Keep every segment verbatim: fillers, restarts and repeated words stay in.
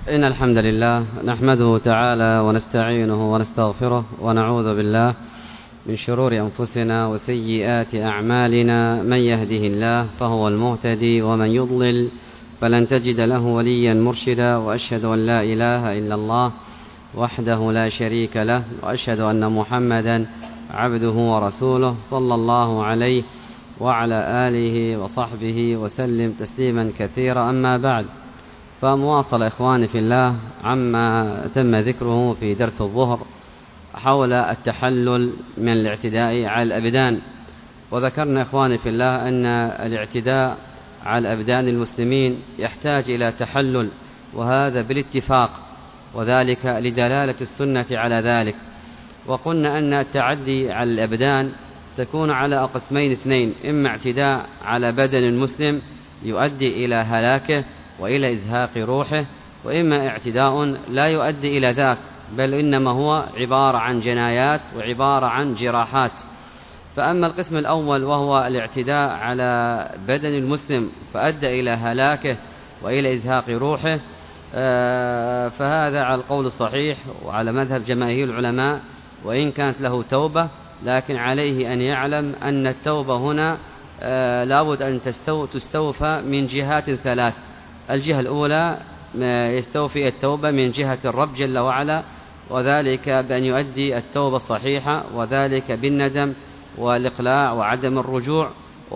إن الحمد لله نحمده تعالى ونستعينه ونستغفره ونعوذ بالله من شرور أنفسنا وسيئات أعمالنا. من يهده الله فهو المهتدي ومن يضلل فلن تجد له وليا مرشدا. وأشهد أن لا إله إلا الله وحده لا شريك له، وأشهد أن محمدا عبده ورسوله صلى الله عليه وعلى آله وصحبه وسلم تسليما كثيرا. أما بعد، فمواصل إخواني في الله عما تم ذكره في درس الظهر حول التحلل من الاعتداء على الأبدان. وذكرنا إخواني في الله أن الاعتداء على الأبدان المسلمين يحتاج إلى تحلل، وهذا بالاتفاق، وذلك لدلالة السنة على ذلك. وقلنا أن التعدي على الأبدان تكون على قسمين اثنين: إما اعتداء على بدن المسلم يؤدي إلى هلاكه وإلى إزهاق روحه، وإما اعتداء لا يؤدي إلى ذاك، بل إنما هو عبارة عن جنايات وعبارة عن جراحات. فأما القسم الأول وهو الاعتداء على بدن المسلم فأدى إلى هلاكه وإلى إزهاق روحه، فهذا على القول الصحيح وعلى مذهب جماهير العلماء، وإن كانت له توبة، لكن عليه أن يعلم أن التوبة هنا لابد أن تستوفى من جهات ثلاث. الجهة الأولى يستوفي التوبة من جهة الرب جل وعلا، وذلك بأن يؤدي التوبة الصحيحة، وذلك بالندم والإقلاع وعدم الرجوع،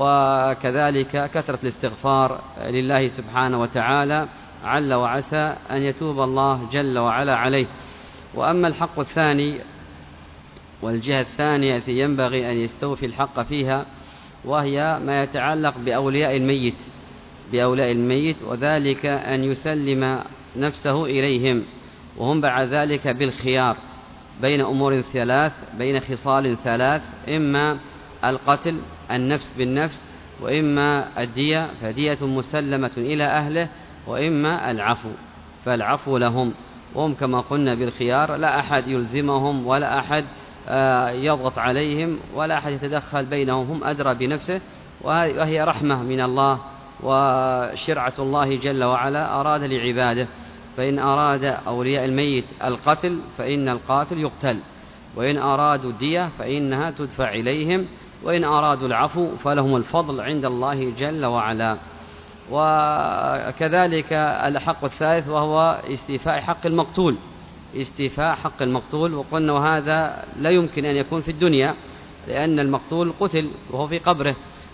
وكذلك كثرة الاستغفار لله سبحانه وتعالى، عل وعسى أن يتوب الله جل وعلا عليه. وأما الحق الثاني والجهة الثانية التي ينبغي أن يستوفي الحق فيها، وهي ما يتعلق بأولياء الميت بأولياء الميت وذلك أن يسلم نفسه إليهم، وهم بعد ذلك بالخيار بين أمور ثلاث، بين خصال ثلاث: إما القتل النفس بالنفس، وإما الدية فدية مسلمة إلى أهله، وإما العفو فالعفو لهم، وهم كما قلنا بالخيار، لا أحد يلزمهم ولا أحد يضغط عليهم ولا أحد يتدخل بينهم، هم أدرى بنفسه، وهي رحمة من الله وشرعة الله جل وعلا أراد لعباده. فإن أراد أولياء الميت القتل فإن القاتل يقتل، وإن أرادوا الدية فإنها تدفع إليهم، وإن أرادوا العفو فلهم الفضل عند الله جل وعلا. وكذلك الحق الثالث وهو استيفاء حق المقتول استيفاء حق المقتول وقلنا وهذا لا يمكن أن يكون في الدنيا، لأن المقتول قتل وهو في قبره،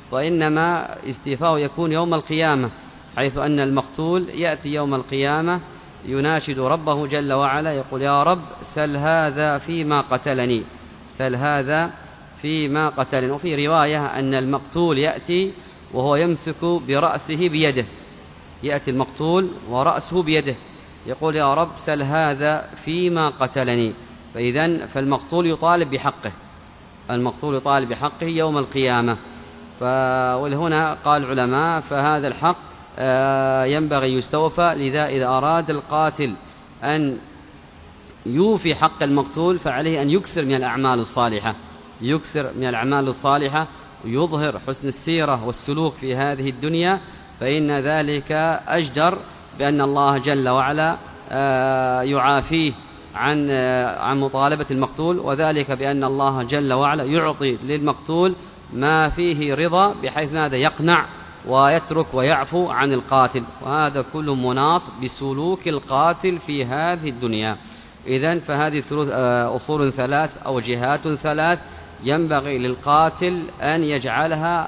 وإنما استيفاءه يكون يوم القيامة، حيث أن المقتول يأتي يوم القيامة يناشد ربه جل وعلا، يقول: يا رب سل هذا فيما قتلني سل هذا فيما قتلني. وفي رواية أن المقتول يأتي وهو يمسك برأسه بيده يأتي المقتول ورأسه بيده، يقول: يا رب سل هذا فيما قتلني. فإذن فالمقتول يطالب بحقه المقتول يطالب بحقه يوم القيامة. ولهنا قال العلماء: فهذا الحق ينبغي يستوفى، لذا إذا أراد القاتل أن يوفي حق المقتول فعليه أن يكثر من الأعمال الصالحة يكثر من الأعمال الصالحة ويظهر حسن السيرة والسلوك في هذه الدنيا، فإن ذلك أجدر بأن الله جل وعلا يعافيه عن عن مطالبة المقتول، وذلك بأن الله جل وعلا يعطي للمقتول ما فيه رضا، بحيث ماذا يقنع ويترك ويعفو عن القاتل، وهذا كله مناط بسلوك القاتل في هذه الدنيا. إذن فهذه أصول ثلاث أو جهات ثلاث ينبغي للقاتل أن يجعلها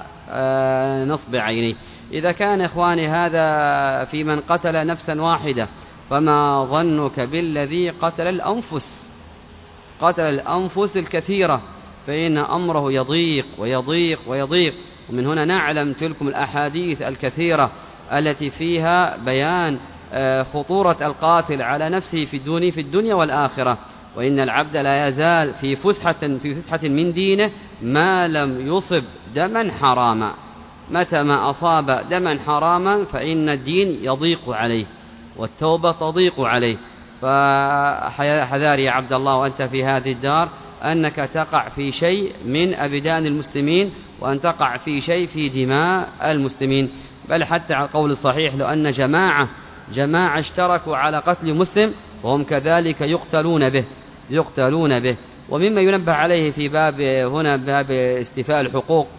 نصب عينيه. إذا كان إخواني هذا في من قتل نفسا واحدة، فما ظنك بالذي قتل الأنفس قتل الأنفس الكثيرة، فإن أمره يضيق ويضيق ويضيق. ومن هنا نعلم تلكم الأحاديث الكثيرة التي فيها بيان خطورة القاتل على نفسه في الدنيا في الدنيا والآخرة. وإن العبد لا يزال في فسحة في فسحة من دينه ما لم يصب دما حراما. متى ما أصاب دما حراما فإن الدين يضيق عليه والتوبة تضيق عليه. فحذار يا عبد الله وأنت في هذه الدار أنك تقع في شيء من أبدان المسلمين، وأن تقع في شيء في دماء المسلمين. بل حتى على القول الصحيح لو أن جماعة جماعة اشتركوا على قتل مسلم وهم كذلك يقتلون به يقتلون به. ومما ينبه عليه في باب هنا باب استيفاء الحقوق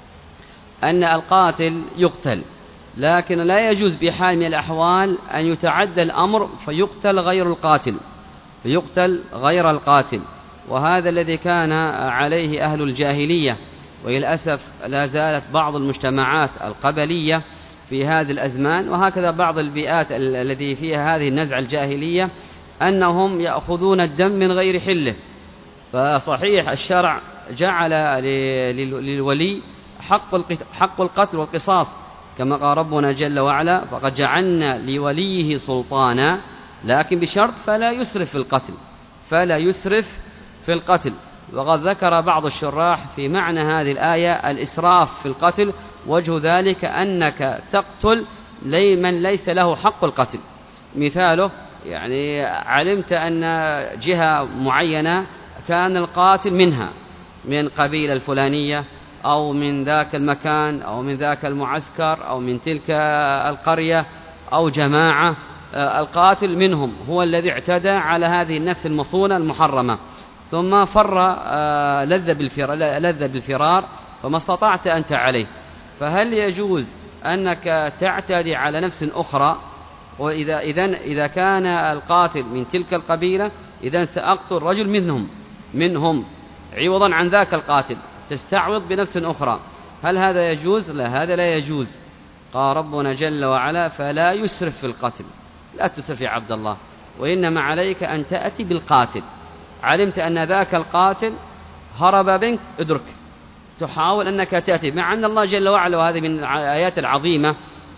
أن القاتل يقتل، لكن لا يجوز بحال من الأحوال أن يتعدى الأمر فيقتل غير القاتل فيقتل غير القاتل وهذا الذي كان عليه أهل الجاهلية، وللأسف لا زالت بعض المجتمعات القبلية في هذه الأزمان، وهكذا بعض البيئات التي فيها هذه النزعة الجاهلية، أنهم يأخذون الدم من غير حله. فصحيح الشرع جعل للولي حق القتل والقصاص كما قال ربنا جل وعلا: فقد جعلنا لوليه سلطانا، لكن بشرط فلا يسرف في القتل فلا يسرف في القتل. وقد ذكر بعض الشراح في معنى هذه الآية الإسراف في القتل، وجه ذلك أنك تقتل من ليس له حق القتل. مثاله يعني علمت أن جهة معينة كان القاتل منها من قبيلة الفلانية أو من ذاك المكان أو من ذاك المعسكر أو من تلك القرية أو جماعة، القاتل منهم هو الذي اعتدى على هذه النفس المصونة المحرمة، ثم فر لذ بالفرار, لذ بالفرار فما استطعت أنت عليه. فهل يجوز أنك تعتدي على نفس أخرى؟ وإذا إذن إذا كان القاتل من تلك القبيلة إذن سأقتل رجل منهم منهم عوضا عن ذاك القاتل، تستعوض بنفس أخرى. هل هذا يجوز؟ لا، هذا لا يجوز. قال ربنا جل وعلا: فلا يسرف في القتل. لا تسرف يا عبد الله، وإنما عليك أن تأتي بالقاتل. علمت أن ذاك القاتل هرب منك، ادرك، تحاول أنك تأتي، مع أن الله جل وعلا، وهذه من الآيات العظيمة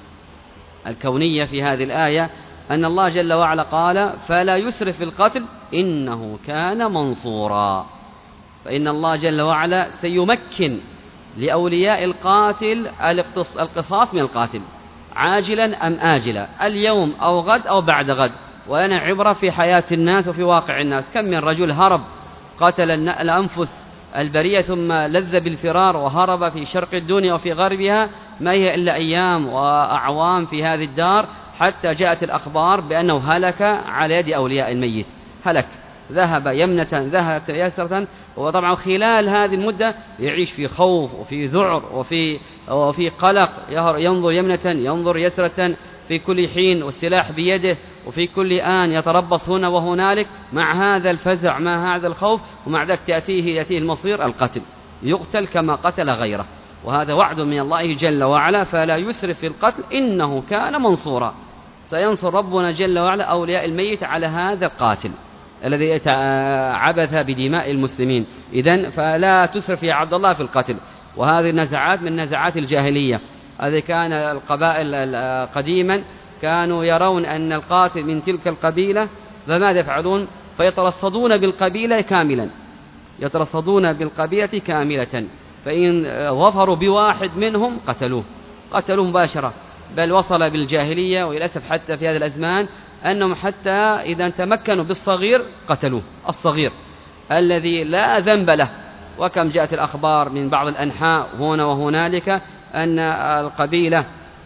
الكونية في هذه الآية، أن الله جل وعلا قال: فلا يسرف في القتل إنه كان منصورا. فإن الله جل وعلا سيمكن لأولياء القاتل القصاص من القاتل عاجلا أم آجلا، اليوم أو غد أو بعد غد. وأنا عبرة في حياة الناس وفي واقع الناس. كم من رجل هرب قتل الأنفس البرية ثم لذ بالفرار وهرب في شرق الدنيا وفي غربها، ما هي إلا أيام وأعوام في هذه الدار، حتى جاءت الأخبار بأنه هلك على يد أولياء الميت. هلك، ذهب يمنة ذهب يسرة. وطبعا خلال هذه المدة يعيش في خوف وفي ذعر وفي, وفي قلق، ينظر يمنة ينظر يسرة في كل حين والسلاح بيده، وفي كل آن يتربص هنا وهنالك مع هذا الفزع مع هذا الخوف، ومع ذلك تأتيه يأتيه المصير القتل، يقتل كما قتل غيره. وهذا وعد من الله جل وعلا: فلا يسرف في القتل إنه كان منصورا. سينصر ربنا جل وعلا أولياء الميت على هذا القاتل الذي عبث بدماء المسلمين. إذن فلا تسرف يا عبد الله في القتل. وهذه النزعات من نزعات الجاهلية. هذه كان القبائل قديما كانوا يرون أن القاتل من تلك القبيلة، فماذا يفعلون؟ فيترصدون بالقبيلة كاملا يترصدون بالقبيلة كاملة فإن ظفروا بواحد منهم قتلوه قتلوه مباشرة. بل وصل بالجاهلية وللأسف حتى في هذا الأزمان أنهم حتى إذا تمكنوا بالصغير قتلوه، الصغير الذي لا ذنب له. وكم جاءت الأخبار من بعض الأنحاء هنا وهنالك أن القبيلة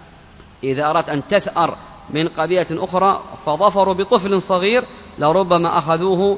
إذا أردت أن تثأر من قبيلة أخرى فظفروا بطفل صغير لربما أخذوه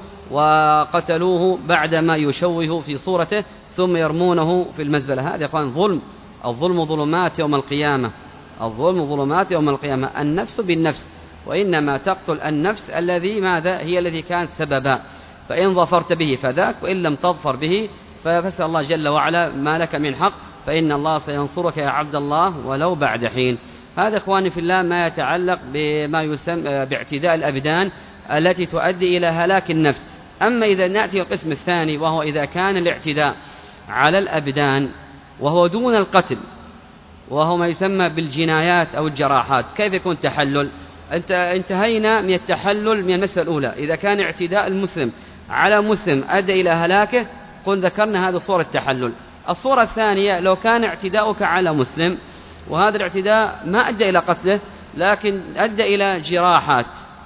وقتلوه بعدما يشوه في صورته ثم يرمونه في المزبلة. هذا يقال ظلم. الظلم ظلمات يوم القيامة الظلم ظلمات يوم القيامة. النفس بالنفس، وإنما تقتل النفس الذي ماذا هي الذي كانت سببا. فإن ظفرت به فذاك، وإن لم تظفر به ففسأل الله جل وعلا ما لك من حق، فإن الله سينصرك يا عبد الله ولو بعد حين. هذا إخواني في الله ما يتعلق بما يسمى باعتداء الأبدان التي تؤدي إلى هلاك النفس. أما إذا نأتي القسم الثاني، وهو إذا كان الاعتداء على الأبدان وهو دون القتل، وهو ما يسمى بالجنايات أو الجراحات، كيف يكون تحلل؟ أنت انتهينا من التحلل من المسألة الأولى. إذا كان اعتداء المسلم على مسلم أدى إلى هلاكه، قل ذكرنا هذه صورة التحلل. الصورة الثانية، لو كان اعتداؤك على مسلم وهذا الاعتداء ما أدى إلى قتله لكن أدى إلى جراحات،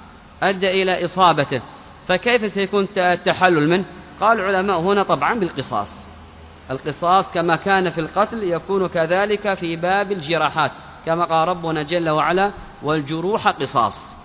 أدى إلى إصابته، فكيف سيكون التحلل منه؟ قال العلماء هنا طبعا بالقصاص. القصاص كما كان في القتل يكون كذلك في باب الجراحات، كما قال ربنا جل وعلا: والجروح قصاص.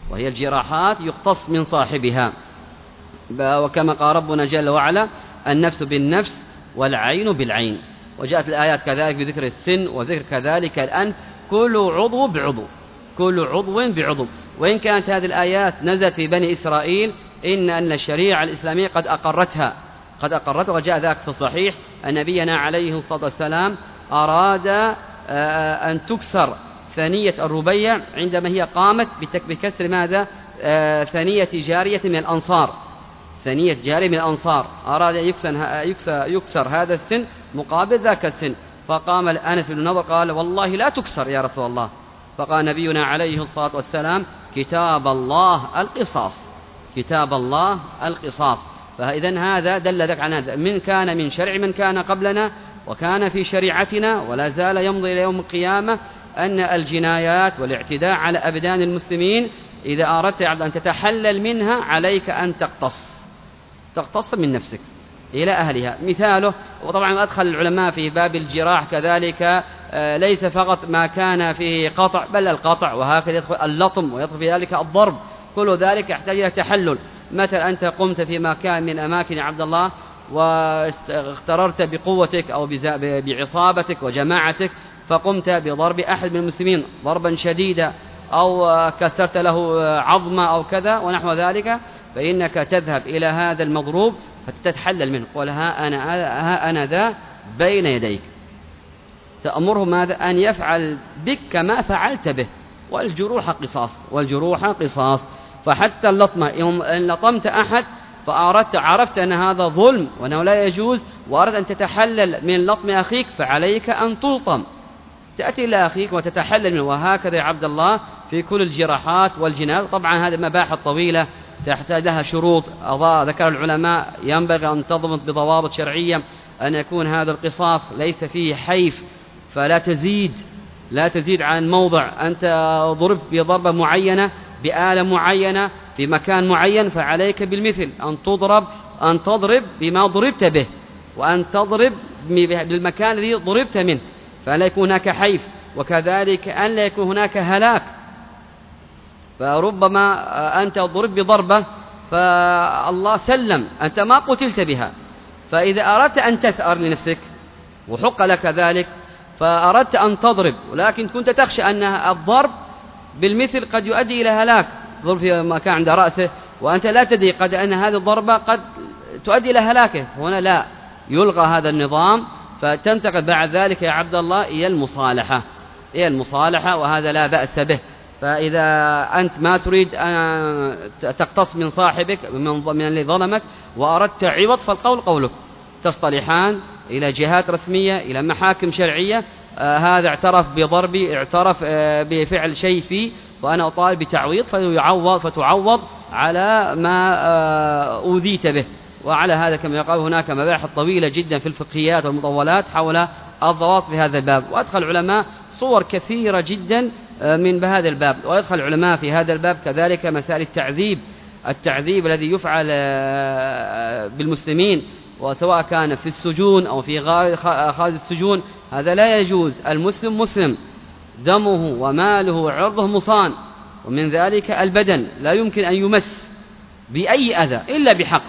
وهي الجراحات يقتص من صاحبها، وكما قال ربنا جل وعلا النفس بالنفس والعين بالعين. وجاءت الآيات كذلك بذكر السن وذكر كذلك الأنف، كل عضو بعضو، كل عضو بعضو. وإن كانت هذه الآيات نزلت في بني إسرائيل إن أن الشريعة الإسلامية قد أقرتها قد أقرتها وجاء ذلك في الصحيح أن نبينا عليه الصلاة والسلام أراد أن تكسر ثنية الربيع عندما هي قامت بكسر ماذا؟ ثنية جارية من الأنصار، ثنية جارية من الأنصار، أراد أن يكسر, يكسر هذا السن مقابل ذاك السن، فقام أنس بن النضر قال والله لا تكسر يا رسول الله. فقال نبينا عليه الصلاة والسلام كتاب الله القصاص، كتاب الله القصاص. فإذن هذا دل ذلك عن هذا، من كان من شرع من كان قبلنا وكان في شريعتنا ولا زال يمضي إلى يوم القيامة أن الجنايات والاعتداء على أبدان المسلمين إذا أردت أن تتحلل منها عليك أن تقتص تقتص من نفسك إلى أهلها. مثاله، وطبعا أدخل العلماء في باب الجراح كذلك ليس فقط ما كان فيه قطع بل القطع، وهكذا يدخل اللطم ويدخل في ذلك الضرب، كل ذلك يحتاج إلى تحلل. مثلا أنت قمت في مكان من أماكن عبد الله واختررت بقوتك أو بعصابتك وجماعتك فقمت بضرب أحد من المسلمين ضربا شديدا أو كسرت له عظمة أو كذا ونحو ذلك، فإنك تذهب إلى هذا المضروب فتتحلل منه، قل ها أنا, ها أنا ذا بين يديك، تأمره ماذا؟ أن يفعل بك كما فعلت به، والجروح قصاص، والجروح قصاص. فحتى اللطمة إن لطمت أحد فأردت عرفت أن هذا ظلم وأنه لا يجوز وأردت أن تتحلل من لطم أخيك فعليك أن تلطم، تأتي إلى أخيك وتتحلل منه. وهكذا يا عبد الله في كل الجراحات والجنايات. طبعا هذه مباحث طويلة تحتاج لها شروط ذكر العلماء، ينبغي أن تضبط بضوابط شرعية، أن يكون هذا القصاص ليس فيه حيف، فلا تزيد لا تزيد عن موضع، أنت ضرب بضربة معينة بآلة معينة في مكان معين فعليك بالمثل، أن تضرب أن تضرب بما ضربت به، وأن تضرب بالمكان الذي ضربت منه، فلا يكون هناك حيف. وكذلك أن لا يكون هناك هلاك، فربما أنت ضرب بضربة فالله سلم أنت ما قتلت بها، فإذا أردت أن تثأر لنفسك وحق لك ذلك فأردت أن تضرب، ولكن كنت تخشى أن الضرب بالمثل قد يؤدي إلى هلاك، ضرب في مكان عند رأسه وأنت لا تدري قد أن هذه الضربة قد تؤدي إلى هلاكه، هنا لا، يلغى هذا النظام، فتنتقل بعد ذلك يا عبد الله إلى المصالحة إلى المصالحة وهذا لا بأس به. فإذا أنت ما تريد أن تقتص من صاحبك من الذي ظلمك وأردت عوض، فالقول قولك، تصطلحان إلى جهات رسمية إلى محاكم شرعية، آه هذا اعترف بضربي، اعترف آه بفعل شيء فيه، وأنا أطالب بتعويض فيعوض فتعوض على ما آه أوذيت به. وعلى هذا كما يقال هناك مباحث طويلة جدا في الفقهيات والمطولات حول الضوابط في هذا الباب، وأدخل العلماء صور كثيرة جدا من بهذا الباب. ويدخل العلماء في هذا الباب كذلك مسائل التعذيب التعذيب الذي يفعل بالمسلمين، وسواء كان في السجون أو في خارج السجون، هذا لا يجوز. المسلم مسلم، دمه وماله وعرضه مصان، ومن ذلك البدن لا يمكن أن يمس بأي أذى إلا بحق.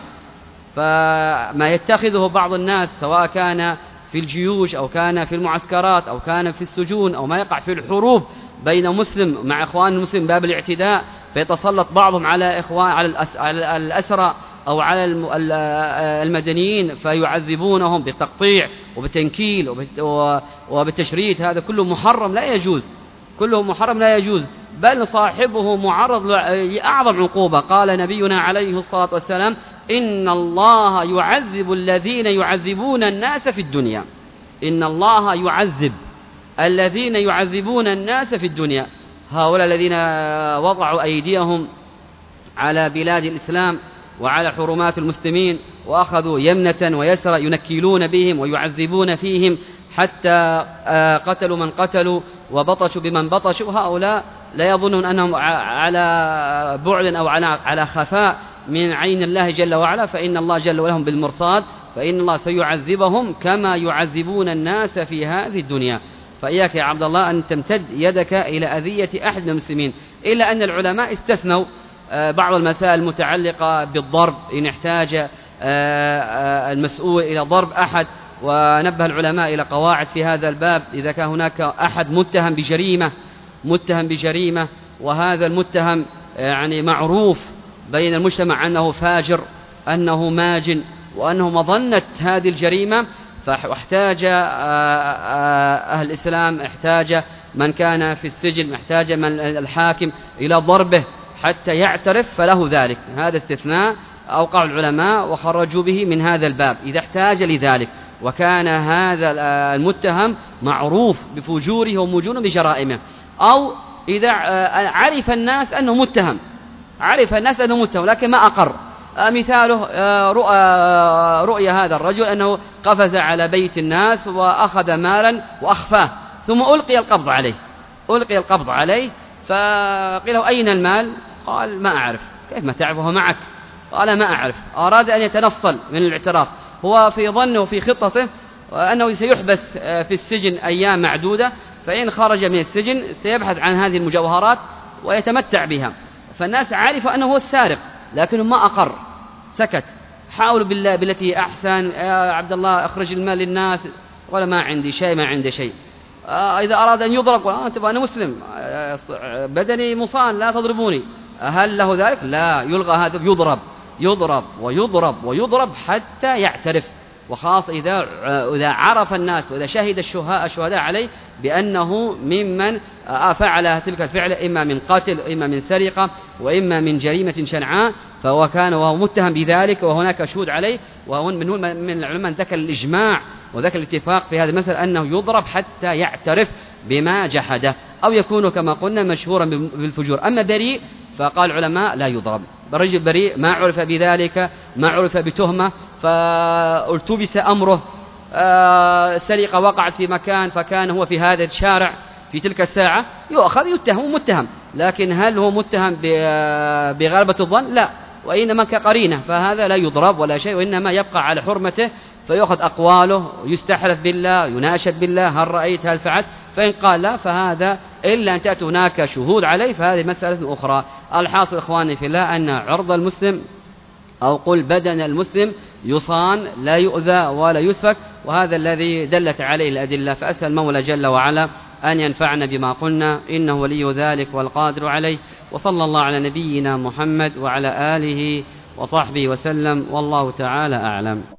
فما يتخذه بعض الناس سواء كان في الجيوش أو كان في المعسكرات أو كان في السجون أو ما يقع في الحروب بين مسلم مع إخوان المسلم باب الاعتداء، فيتسلط بعضهم على إخوان على الأسرى أو على المدنيين فيعذبونهم بالتقطيع وبالتنكيل وبالتشريد، هذا كله محرم لا يجوز، كله محرم لا يجوز، بل صاحبه معرض لأعظم عقوبة. قال نبينا عليه الصلاة والسلام إن الله يعذب الذين يعذبون الناس في الدنيا، إن الله يعذب الذين يعذبون الناس في الدنيا، هؤلاء الذين وضعوا أيديهم على بلاد الإسلام وعلى حرمات المسلمين وأخذوا يمنة ويسرى ينكلون بهم ويعذبون فيهم حتى قتلوا من قتلوا وبطشوا بمن بطشوا، هؤلاء لا يظنون أنهم على بعد أو على خفاء من عين الله جل وعلا، فإن الله جل وعلا بالمرصاد، فإن الله سيعذبهم كما يعذبون الناس في هذه الدنيا. فإياك يا عبد الله أن تمتد يدك إلى أذية أحد من المسلمين، إلا أن العلماء استثنوا بعض المسائل المتعلقة بالضرب إن احتاج المسؤول إلى ضرب أحد، ونبه العلماء إلى قواعد في هذا الباب. إذا كان هناك أحد متهم بجريمة متهم بجريمة وهذا المتهم يعني معروف بين المجتمع أنه فاجر، أنه ماجن، وأنه مظنة هذه الجريمة، فاحتاج أهل الإسلام، احتاج من كان في السجن، احتاج من الحاكم إلى ضربه حتى يعترف، فله ذلك. هذا استثناء أوقع العلماء وخرجوا به من هذا الباب إذا احتاج لذلك، وكان هذا المتهم معروف بفجوره ومجونه بجرائمه، أو إذا عرف الناس أنه متهم عرف الناس أنه متهم لكن ما أقر. مثاله رؤى, رؤيا هذا الرجل أنه قفز على بيت الناس وأخذ مالا وأخفاه، ثم ألقي القبض عليه ألقي القبض عليه فقيل له أين المال؟ قال ما أعرف. كيف ما تعرفه معك؟ قال ما أعرف. أراد أن يتنصل من الاعتراف، هو في ظنه وفي خطته أنه سيحبس في السجن أيام معدودة، فإن خرج من السجن سيبحث عن هذه المجوهرات ويتمتع بها. فالناس عرفوا أنه هو السارق لكنه ما أقر، سكت. حاولوا بالله بالتي أحسن، يا عبد الله أخرج المال للناس، ولا ما عندي شيء ما عندي شيء. إذا أراد أن يضرب قال أنت أنا مسلم بدني مصان لا تضربوني. هل له ذلك؟ لا، يلغى هذا، يضرب يضرب ويضرب ويضرب حتى يعترف. وخاص إذا إذا عرف الناس وإذا شهد الشهداء عليه بأنه ممن فعل تلك الفعل، إما من قتل، إما من سرقة، وإما من جريمة شنعاء، فهو كان وهو متهم بذلك وهناك شهود عليه. ومن من العلماء ذكر الإجماع وذكر الاتفاق في هذا المثل أنه يضرب حتى يعترف بما جحده، أو يكون كما قلنا مشهورا بالفجور. أما بريء فقال العلماء لا يضرب. الرجل بريء ما عرف بذلك، ما عرف بتهمة، فالتبس أمره، سرقة وقعت في مكان فكان هو في هذا الشارع في تلك الساعة، يؤخذ يتهم متهم. لكن هل هو متهم بغلبة الظن؟ لا، وإنما كقرينة، فهذا لا يضرب ولا شيء، وإنما يبقى على حرمته، فيأخذ أقواله، يستحلف بالله، يناشد بالله هل رأيت هل فعلت، فإن قال لا فهذا إلا أن تأتي هناك شهود عليه، فهذه مسألة أخرى. الحاصل إخواني في الله أن عرض المسلم أو قل بدن المسلم يصان، لا يؤذى ولا يسفك، وهذا الذي دلت عليه الأدلة. فأسأل المولى جل وعلا أن ينفعنا بما قلنا، إنه ولي ذلك والقادر عليه. وصلى الله على نبينا محمد وعلى آله وصحبه وسلم، والله تعالى أعلم.